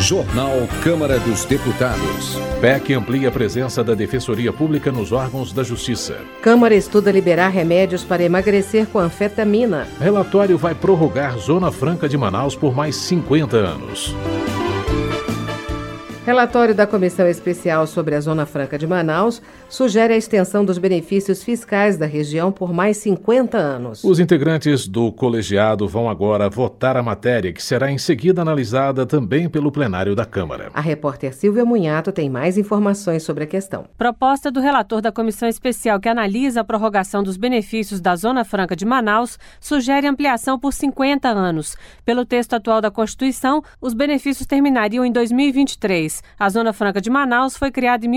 Jornal Câmara dos Deputados. PEC amplia a presença da Defensoria Pública nos órgãos da Justiça. Câmara estuda liberar remédios para emagrecer com anfetamina. Relatório vai prorrogar Zona Franca de Manaus por mais 50 anos. Relatório da Comissão Especial sobre a Zona Franca de Manaus sugere a extensão dos benefícios fiscais da região por mais 50 anos. Os integrantes do colegiado vão agora votar a matéria, que será em seguida analisada também pelo plenário da Câmara. A repórter Silvia Munhato tem mais informações sobre a questão. Proposta do relator da Comissão Especial que analisa a prorrogação dos benefícios da Zona Franca de Manaus sugere ampliação por 50 anos. Pelo texto atual da Constituição, os benefícios terminariam em 2023. A Zona Franca de Manaus foi criada em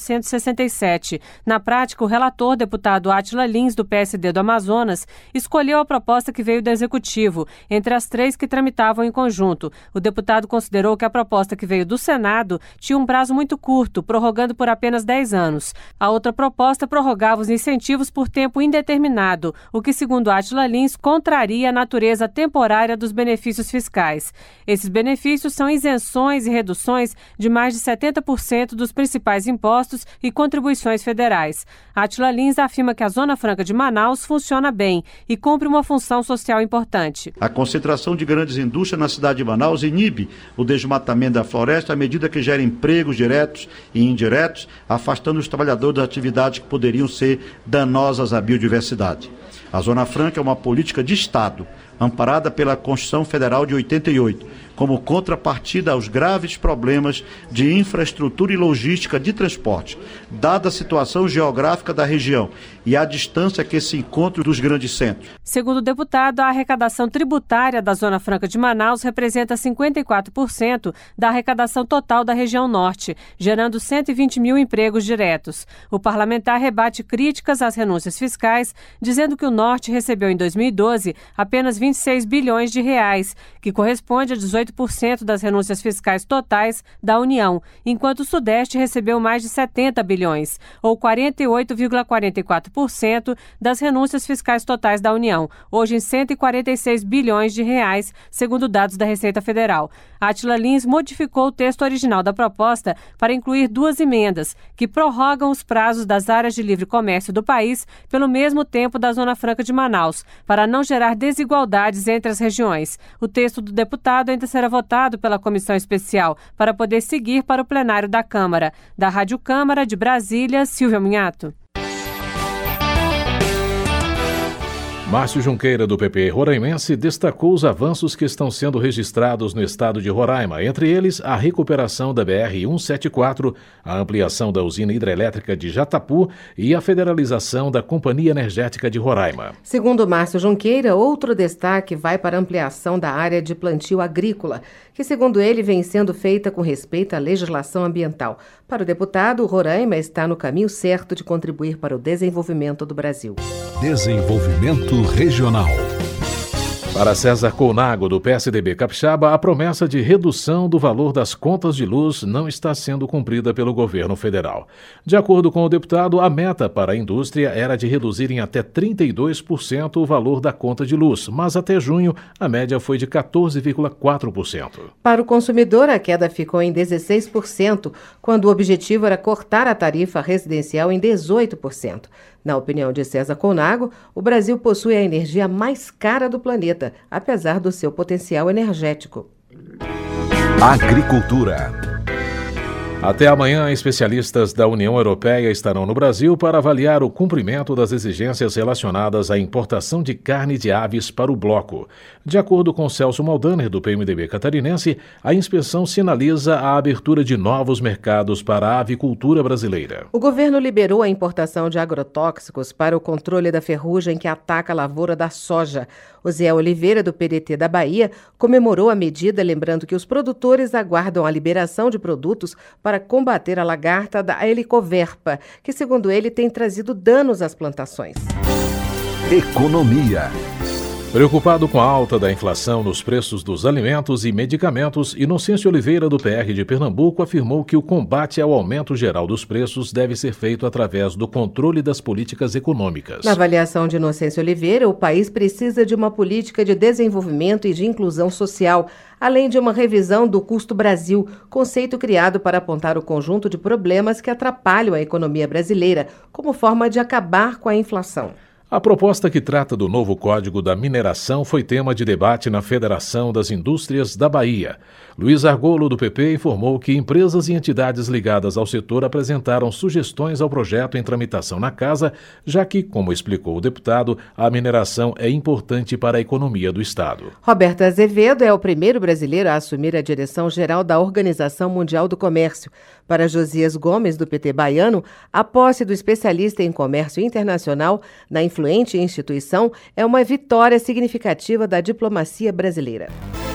1967. Na prática, o relator, deputado Átila Lins, do PSD do Amazonas, escolheu a proposta que veio do Executivo, entre as três que tramitavam em conjunto. O deputado considerou que a proposta que veio do Senado tinha um prazo muito curto, prorrogando por apenas 10 anos. A outra proposta prorrogava os incentivos por tempo indeterminado, o que, segundo Átila Lins, contraria a natureza temporária dos benefícios fiscais. Esses benefícios são isenções e reduções de mais de 70% dos principais impostos e contribuições federais. Átila Lins afirma que a Zona Franca de Manaus funciona bem e cumpre uma função social importante. A concentração de grandes indústrias na cidade de Manaus inibe o desmatamento da floresta à medida que gera empregos diretos e indiretos, afastando os trabalhadores das atividades que poderiam ser danosas à biodiversidade. A Zona Franca é uma política de Estado, amparada pela Constituição Federal de 88, como contrapartida aos graves problemas de infraestrutura e logística de transporte, dada a situação geográfica da região e a distância que se encontra dos grandes centros. Segundo o deputado, a arrecadação tributária da Zona Franca de Manaus representa 54% da arrecadação total da região norte, gerando 120 mil empregos diretos. O parlamentar rebate críticas às renúncias fiscais, dizendo que o norte recebeu em 2012 apenas 26 bilhões de reais, que corresponde a 18% das renúncias fiscais totais da União, enquanto o Sudeste recebeu mais de 70 bilhões, ou 48,44% das renúncias fiscais totais da União, hoje em 146 bilhões de reais, segundo dados da Receita Federal. Átila Lins modificou o texto original da proposta para incluir duas emendas, que prorrogam os prazos das áreas de livre comércio do país pelo mesmo tempo da Zona Franca de Manaus, para não gerar desigualdades entre as regiões. O texto do deputado ainda será votado pela Comissão Especial para poder seguir para o plenário da Câmara. Da Rádio Câmara de Brasília, Silvia Munhato. Márcio Junqueira, do PP roraimense, destacou os avanços que estão sendo registrados no estado de Roraima, entre eles a recuperação da BR-174, a ampliação da usina hidrelétrica de Jatapu e a federalização da Companhia Energética de Roraima. Segundo Márcio Junqueira, outro destaque vai para a ampliação da área de plantio agrícola, que, segundo ele, vem sendo feita com respeito à legislação ambiental. Para o deputado, Roraima está no caminho certo de contribuir para o desenvolvimento do Brasil. Desenvolvimento Regional. Para César Colnago, do PSDB Capixaba, a promessa de redução do valor das contas de luz não está sendo cumprida pelo governo federal. De acordo com o deputado, a meta para a indústria era de reduzir em até 32% o valor da conta de luz, mas até junho a média foi de 14,4%. Para o consumidor, a queda ficou em 16%, quando o objetivo era cortar a tarifa residencial em 18%. Na opinião de César Colnago, o Brasil possui a energia mais cara do planeta, apesar do seu potencial energético. Agricultura. Até amanhã, especialistas da União Europeia estarão no Brasil para avaliar o cumprimento das exigências relacionadas à importação de carne de aves para o bloco. De acordo com Celso Maldaner, do PMDB catarinense, a inspeção sinaliza a abertura de novos mercados para a avicultura brasileira. O governo liberou a importação de agrotóxicos para o controle da ferrugem que ataca a lavoura da soja. Zé Oliveira, do PDT da Bahia, comemorou a medida, lembrando que os produtores aguardam a liberação de produtos para combater a lagarta da Helicoverpa, que, segundo ele, tem trazido danos às plantações. Economia. Preocupado com a alta da inflação nos preços dos alimentos e medicamentos, Inocêncio Oliveira, do PR de Pernambuco, afirmou que o combate ao aumento geral dos preços deve ser feito através do controle das políticas econômicas. Na avaliação de Inocêncio Oliveira, o país precisa de uma política de desenvolvimento e de inclusão social, além de uma revisão do Custo Brasil, conceito criado para apontar o conjunto de problemas que atrapalham a economia brasileira, como forma de acabar com a inflação. A proposta que trata do novo Código da Mineração foi tema de debate na Federação das Indústrias da Bahia. Luiz Argolo, do PP, informou que empresas e entidades ligadas ao setor apresentaram sugestões ao projeto em tramitação na Casa, já que, como explicou o deputado, a mineração é importante para a economia do Estado. Roberto Azevedo é o primeiro brasileiro a assumir a direção geral da Organização Mundial do Comércio. Para Josias Gomes, do PT baiano, a posse do especialista em comércio internacional na influente instituição é uma vitória significativa da diplomacia brasileira.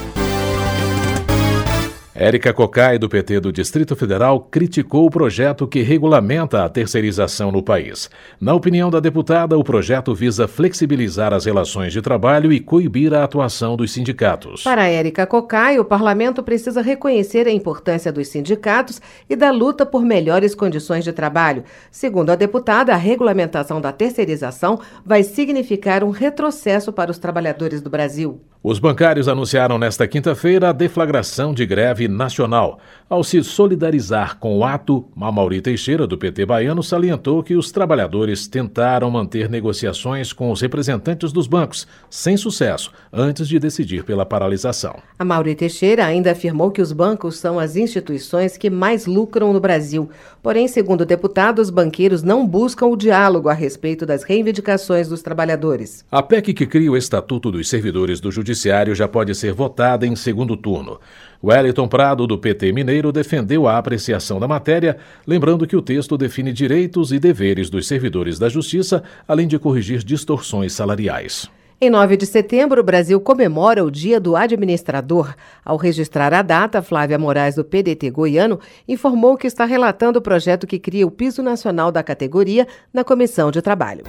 Érica Cocai, do PT do Distrito Federal, criticou o projeto que regulamenta a terceirização no país. Na opinião da deputada, o projeto visa flexibilizar as relações de trabalho e coibir a atuação dos sindicatos. Para Érica Cocai, o parlamento precisa reconhecer a importância dos sindicatos e da luta por melhores condições de trabalho. Segundo a deputada, a regulamentação da terceirização vai significar um retrocesso para os trabalhadores do Brasil. Os bancários anunciaram nesta quinta-feira a deflagração de greve nacional. Ao se solidarizar com o ato, Amaury Teixeira, do PT baiano, salientou que os trabalhadores tentaram manter negociações com os representantes dos bancos, sem sucesso, antes de decidir pela paralisação. Amaury Teixeira ainda afirmou que os bancos são as instituições que mais lucram no Brasil. Porém, segundo o deputado, os banqueiros não buscam o diálogo a respeito das reivindicações dos trabalhadores. A PEC que cria o Estatuto dos Servidores do Judiciário já pode ser votada em segundo turno. Wellington Prado, do PT mineiro, defendeu a apreciação da matéria, lembrando que o texto define direitos e deveres dos servidores da Justiça, além de corrigir distorções salariais. Em 9 de setembro, o Brasil comemora o Dia do Administrador. Ao registrar a data, Flávia Moraes, do PDT goiano, informou que está relatando o projeto que cria o piso nacional da categoria na Comissão de Trabalho.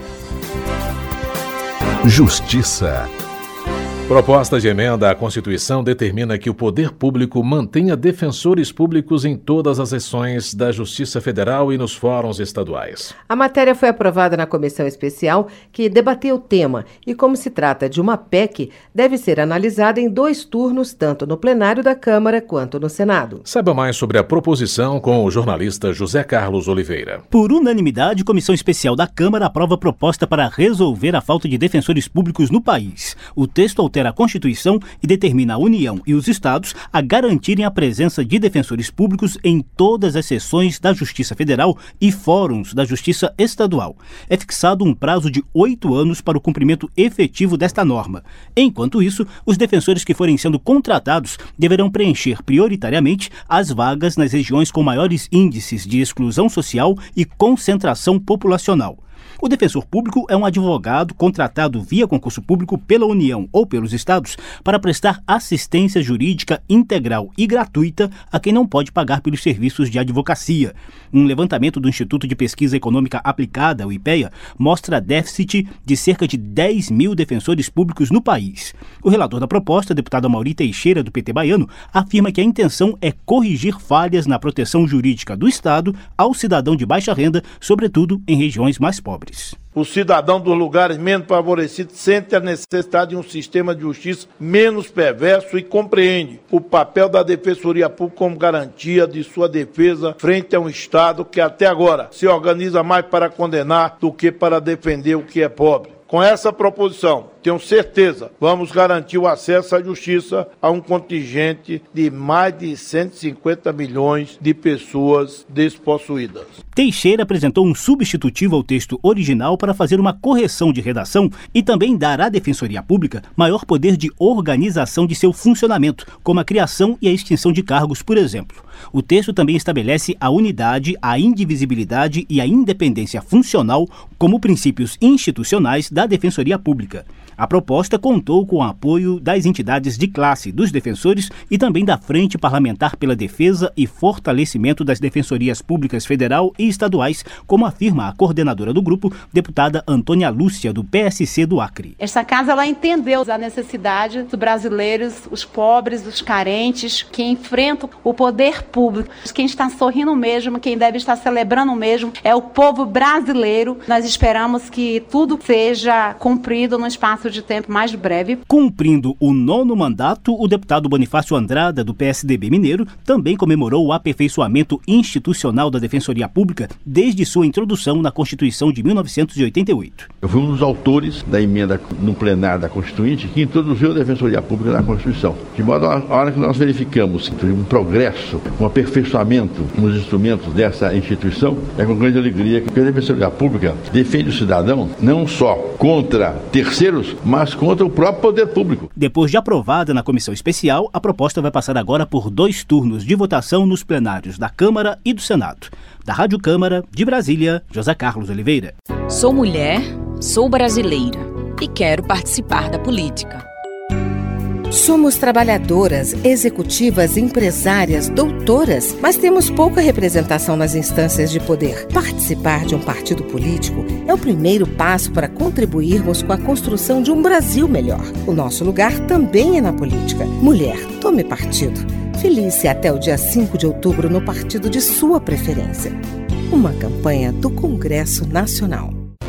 Justiça. Proposta de emenda à Constituição determina que o poder público mantenha defensores públicos em todas as sessões da Justiça Federal e nos fóruns estaduais. A matéria foi aprovada na comissão especial que debateu o tema e, como se trata de uma PEC, deve ser analisada em 2 turnos, tanto no plenário da Câmara quanto no Senado. Saiba mais sobre a proposição com o jornalista José Carlos Oliveira. Por unanimidade, a Comissão Especial da Câmara aprova a proposta para resolver a falta de defensores públicos no país. O texto altera a Constituição e determina a União e os Estados a garantirem a presença de defensores públicos em todas as sessões da Justiça Federal e fóruns da Justiça Estadual. É fixado um prazo de 8 anos para o cumprimento efetivo desta norma. Enquanto isso, os defensores que forem sendo contratados deverão preencher prioritariamente as vagas nas regiões com maiores índices de exclusão social e concentração populacional. O defensor público é um advogado contratado via concurso público pela União ou pelos Estados para prestar assistência jurídica integral e gratuita a quem não pode pagar pelos serviços de advocacia. Um levantamento do Instituto de Pesquisa Econômica Aplicada, o IPEA, mostra déficit de cerca de 10 mil defensores públicos no país. O relator da proposta, deputado Amaury Teixeira, do PT baiano, afirma que a intenção é corrigir falhas na proteção jurídica do Estado ao cidadão de baixa renda, sobretudo em regiões mais pobres. O cidadão dos lugares menos favorecidos sente a necessidade de um sistema de justiça menos perverso e compreende o papel da Defensoria Pública como garantia de sua defesa frente a um Estado que até agora se organiza mais para condenar do que para defender o que é pobre. Com essa proposição, tenho certeza, vamos garantir o acesso à justiça a um contingente de mais de 150 milhões de pessoas despossuídas. Teixeira apresentou um substitutivo ao texto original para fazer uma correção de redação e também dar à Defensoria Pública maior poder de organização de seu funcionamento, como a criação e a extinção de cargos, por exemplo. O texto também estabelece a unidade, a indivisibilidade e a independência funcional como princípios institucionais da da Defensoria Pública. A proposta contou com o apoio das entidades de classe, dos defensores e também da Frente Parlamentar pela Defesa e Fortalecimento das Defensorias Públicas Federal e Estaduais, como afirma a coordenadora do grupo, deputada Antônia Lúcia, do PSC do Acre. Esta casa ela entendeu a necessidade dos brasileiros, os pobres, os carentes, que enfrentam o poder público. Quem está sorrindo mesmo, quem deve estar celebrando mesmo, é o povo brasileiro. Nós esperamos que tudo seja cumprido no espaço de tempo mais breve. Cumprindo o 9º mandato, o deputado Bonifácio Andrada, do PSDB mineiro, também comemorou o aperfeiçoamento institucional da Defensoria Pública desde sua introdução na Constituição de 1988. Eu fui um dos autores da emenda no plenário da Constituinte que introduziu a Defensoria Pública na Constituição. De modo a hora que nós verificamos um progresso, um aperfeiçoamento nos instrumentos dessa instituição, é com grande alegria que a Defensoria Pública defende o cidadão não só contra terceiros, mas contra o próprio poder público. Depois de aprovada na comissão especial, a proposta vai passar agora por 2 turnos de votação nos plenários da Câmara e do Senado. Da Rádio Câmara, de Brasília, José Carlos Oliveira. Sou mulher, sou brasileira e quero participar da política. Somos trabalhadoras, executivas, empresárias, doutoras, mas temos pouca representação nas instâncias de poder. Participar de um partido político é o primeiro passo para contribuirmos com a construção de um Brasil melhor. O nosso lugar também é na política. Mulher, tome partido. Filie-se até o dia 5 de outubro no partido de sua preferência. Uma campanha do Congresso Nacional.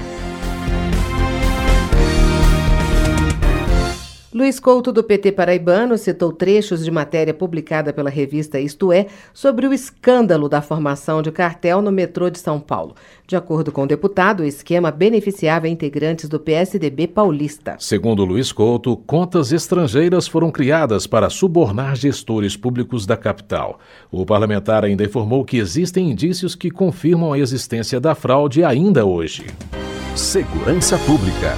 Luiz Couto, do PT paraibano, citou trechos de matéria publicada pela revista Isto É sobre o escândalo da formação de cartel no metrô de São Paulo. De acordo com o deputado, o esquema beneficiava integrantes do PSDB paulista. Segundo Luiz Couto, contas estrangeiras foram criadas para subornar gestores públicos da capital. O parlamentar ainda informou que existem indícios que confirmam a existência da fraude ainda hoje. Segurança Pública.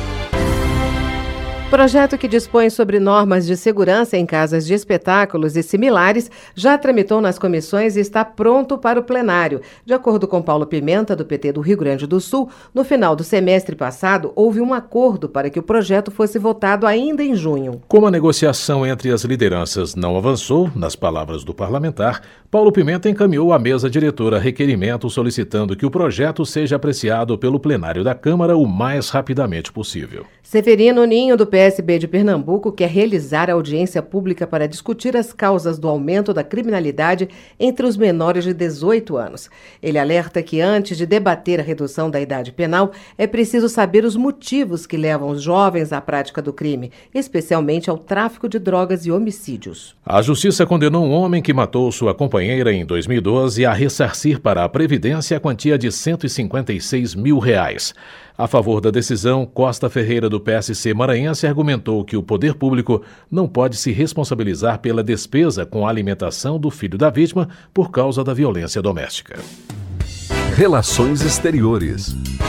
Projeto que dispõe sobre normas de segurança em casas de espetáculos e similares já tramitou nas comissões e está pronto para o plenário. De acordo com Paulo Pimenta, do PT do Rio Grande do Sul, no final do semestre passado, houve um acordo para que o projeto fosse votado ainda em junho. Como a negociação entre as lideranças não avançou, nas palavras do parlamentar, Paulo Pimenta encaminhou à mesa diretora requerimento solicitando que o projeto seja apreciado pelo plenário da Câmara o mais rapidamente possível. Severino Ninho, do PSB de Pernambuco, quer realizar audiência pública para discutir as causas do aumento da criminalidade entre os menores de 18 anos. Ele alerta que antes de debater a redução da idade penal, é preciso saber os motivos que levam os jovens à prática do crime, especialmente ao tráfico de drogas e homicídios. A Justiça condenou um homem que matou sua companheira em 2012 a ressarcir para a Previdência a quantia de R$156 mil. A favor da decisão, Costa Ferreira, do PSC maranhense, argumentou que o poder público não pode se responsabilizar pela despesa com a alimentação do filho da vítima por causa da violência doméstica. Relações Exteriores.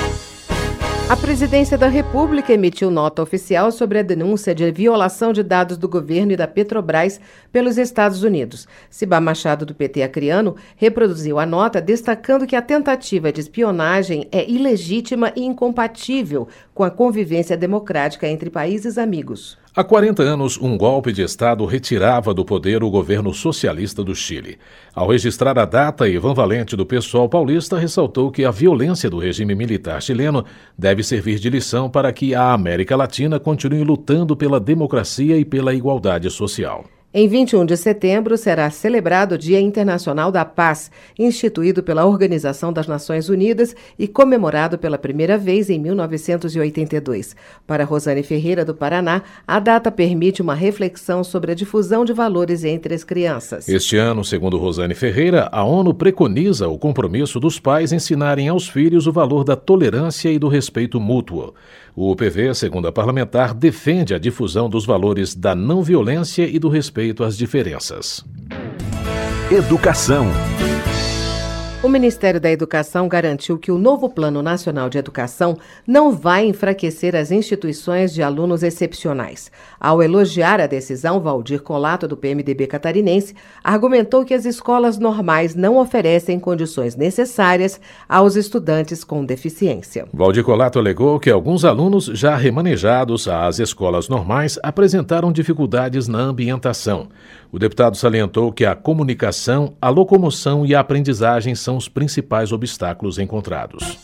A Presidência da República emitiu nota oficial sobre a denúncia de violação de dados do governo e da Petrobras pelos Estados Unidos. Cibá Machado, do PT acreano, reproduziu a nota destacando que a tentativa de espionagem é ilegítima e incompatível com a convivência democrática entre países amigos. Há 40 anos, um golpe de Estado retirava do poder o governo socialista do Chile. Ao registrar a data, Ivan Valente, do PSOL paulista, ressaltou que a violência do regime militar chileno deve servir de lição para que a América Latina continue lutando pela democracia e pela igualdade social. Em 21 de setembro será celebrado o Dia Internacional da Paz, instituído pela Organização das Nações Unidas e comemorado pela primeira vez em 1982. Para Rosane Ferreira, do Paraná, a data permite uma reflexão sobre a difusão de valores entre as crianças. Este ano, segundo Rosane Ferreira, a ONU preconiza o compromisso dos pais ensinarem aos filhos o valor da tolerância e do respeito mútuo. O PV, segundo a parlamentar, defende a difusão dos valores da não violência e do respeito às diferenças. Educação. O Ministério da Educação garantiu que o novo Plano Nacional de Educação não vai enfraquecer as instituições de alunos excepcionais. Ao elogiar a decisão, Valdir Colato, do PMDB catarinense, argumentou que as escolas normais não oferecem condições necessárias aos estudantes com deficiência. Valdir Colato alegou que alguns alunos já remanejados às escolas normais apresentaram dificuldades na ambientação. O deputado salientou que a comunicação, a locomoção e a aprendizagem são os principais obstáculos encontrados.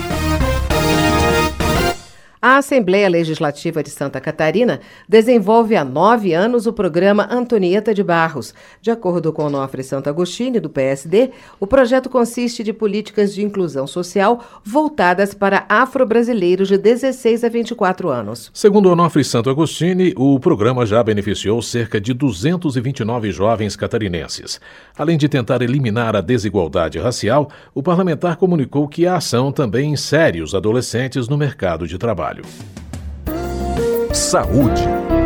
A Assembleia Legislativa de Santa Catarina desenvolve há 9 anos o programa Antonieta de Barros. De acordo com Onofre Santo Agostini, do PSD, o projeto consiste de políticas de inclusão social voltadas para afro-brasileiros de 16 a 24 anos. Segundo Onofre Santo Agostini, o programa já beneficiou cerca de 229 jovens catarinenses. Além de tentar eliminar a desigualdade racial, o parlamentar comunicou que a ação também insere os adolescentes no mercado de trabalho. Saúde.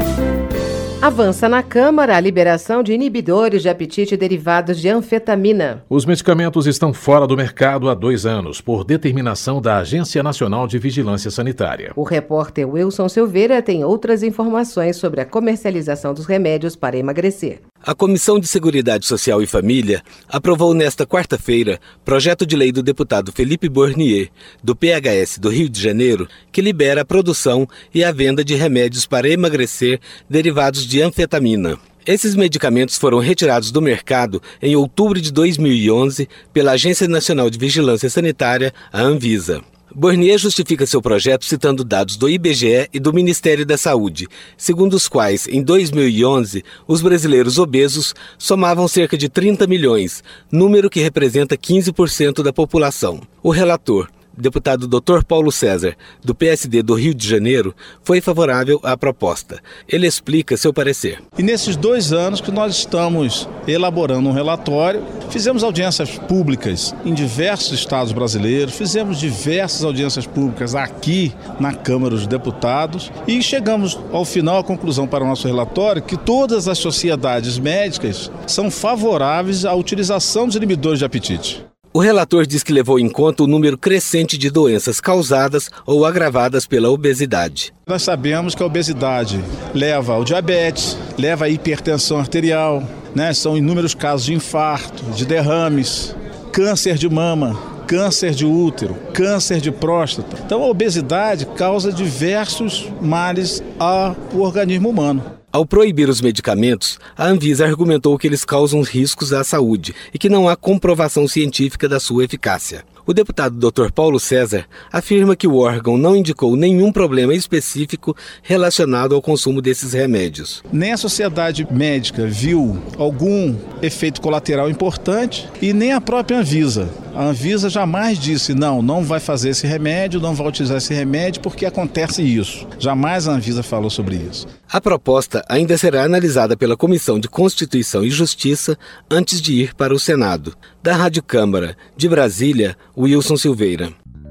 Avança na Câmara a liberação de inibidores de apetite derivados de anfetamina. Os medicamentos estão fora do mercado há 2 anos, por determinação da Agência Nacional de Vigilância Sanitária. O repórter Wilson Silveira tem outras informações sobre a comercialização dos remédios para emagrecer. A Comissão de Seguridade Social e Família aprovou nesta quarta-feira projeto de lei do deputado Felipe Bournier, do PHS do Rio de Janeiro, que libera a produção e a venda de remédios para emagrecer derivados de anfetamina. Esses medicamentos foram retirados do mercado em outubro de 2011 pela Agência Nacional de Vigilância Sanitária, a Anvisa. Bournier justifica seu projeto citando dados do IBGE e do Ministério da Saúde, segundo os quais, em 2011, os brasileiros obesos somavam cerca de 30 milhões, número que representa 15% da população. O relator, deputado Dr. Paulo César, do PSD do Rio de Janeiro, foi favorável à proposta. Ele explica seu parecer. E nesses 2 anos que nós estamos elaborando um relatório, fizemos audiências públicas em diversos estados brasileiros, fizemos diversas audiências públicas aqui na Câmara dos Deputados e chegamos ao final, à conclusão para o nosso relatório, que todas as sociedades médicas são favoráveis à utilização dos inibidores de apetite. O relator diz que levou em conta o número crescente de doenças causadas ou agravadas pela obesidade. Nós sabemos que a obesidade leva ao diabetes, leva à hipertensão arterial, São inúmeros casos de infarto, de derrames, câncer de mama, câncer de útero, câncer de próstata. Então a obesidade causa diversos males ao organismo humano. Ao proibir os medicamentos, a Anvisa argumentou que eles causam riscos à saúde e que não há comprovação científica da sua eficácia. O deputado Dr. Paulo César afirma que o órgão não indicou nenhum problema específico relacionado ao consumo desses remédios. Nem a sociedade médica viu algum efeito colateral importante e nem a própria Anvisa. A Anvisa jamais disse, não vai fazer esse remédio, não vai utilizar esse remédio porque acontece isso. Jamais a Anvisa falou sobre isso. A proposta ainda será analisada pela Comissão de Constituição e Justiça antes de ir para o Senado. Da Rádio Câmara, de Brasília, Wilson Silveira.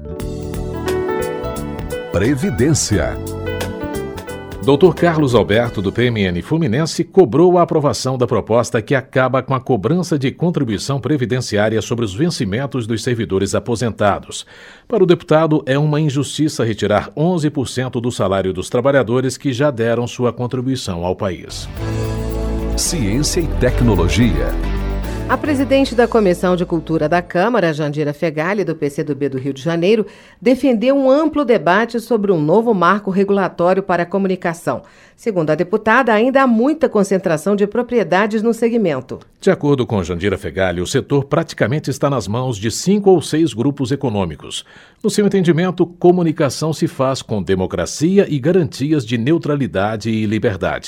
Previdência. Dr. Carlos Alberto, do PMN Fluminense, cobrou a aprovação da proposta que acaba com a cobrança de contribuição previdenciária sobre os vencimentos dos servidores aposentados. Para o deputado, é uma injustiça retirar 11% do salário dos trabalhadores que já deram sua contribuição ao país. Ciência e tecnologia. A presidente da Comissão de Cultura da Câmara, Jandira Fegali, do PCdoB do Rio de Janeiro, defendeu um amplo debate sobre um novo marco regulatório para a comunicação. Segundo a deputada, ainda há muita concentração de propriedades no segmento. De acordo com Jandira Fegali, o setor praticamente está nas mãos de 5 ou 6 grupos econômicos. No seu entendimento, comunicação se faz com democracia e garantias de neutralidade e liberdade.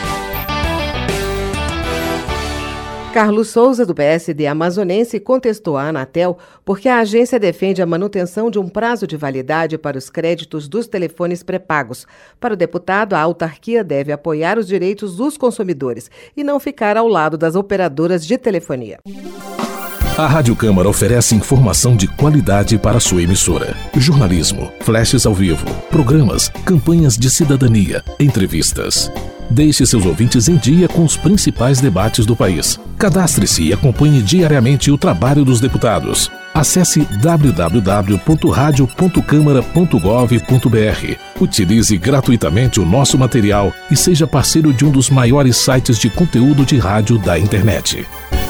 Carlos Souza, do PSD amazonense, contestou a Anatel porque a agência defende a manutenção de um prazo de validade para os créditos dos telefones pré-pagos. Para o deputado, a autarquia deve apoiar os direitos dos consumidores e não ficar ao lado das operadoras de telefonia. A Rádio Câmara oferece informação de qualidade para sua emissora. Jornalismo, flashes ao vivo, programas, campanhas de cidadania, entrevistas. Deixe seus ouvintes em dia com os principais debates do país. Cadastre-se e acompanhe diariamente o trabalho dos deputados. Acesse www.radio.câmara.gov.br. Utilize gratuitamente o nosso material e seja parceiro de um dos maiores sites de conteúdo de rádio da internet.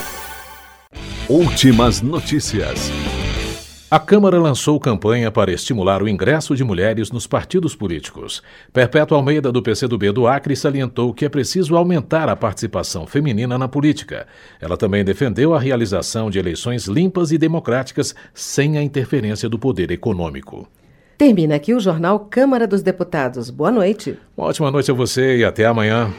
Últimas notícias. A Câmara lançou campanha para estimular o ingresso de mulheres nos partidos políticos. Perpétua Almeida, do PCdoB do Acre, salientou que é preciso aumentar a participação feminina na política. Ela também defendeu a realização de eleições limpas e democráticas sem a interferência do poder econômico. Termina aqui o Jornal Câmara dos Deputados. Boa noite. Uma ótima noite a você e até amanhã.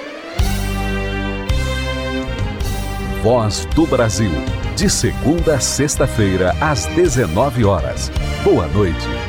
Voz do Brasil. De segunda a sexta-feira, às 19 horas. Boa noite.